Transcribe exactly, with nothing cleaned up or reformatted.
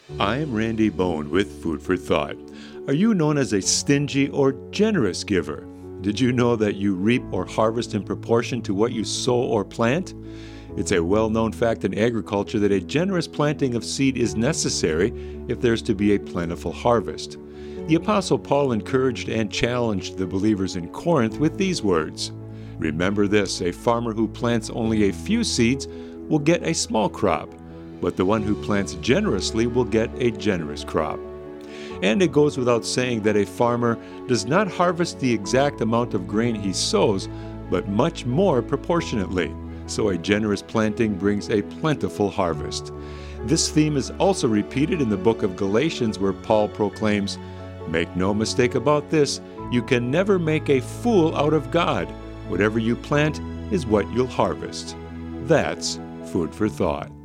I am Randy Bone with Food for Thought. Are you known as a stingy or generous giver? Did you know that you reap or harvest in proportion to what you sow or plant? It's a well-known fact in agriculture that a generous planting of seed is necessary if there's to be a plentiful harvest. The Apostle Paul encouraged and challenged the believers in Corinth with these words. Remember this, a farmer who plants only a few seeds will get a small crop, but the one who plants generously will get a generous crop. And it goes without saying that a farmer does not harvest the exact amount of grain he sows, but much more proportionately. So a generous planting brings a plentiful harvest. This theme is also repeated in the book of Galatians, where Paul proclaims, "Make no mistake about this, you can never make a fool out of God. Whatever you plant is what you'll harvest." That's food for thought.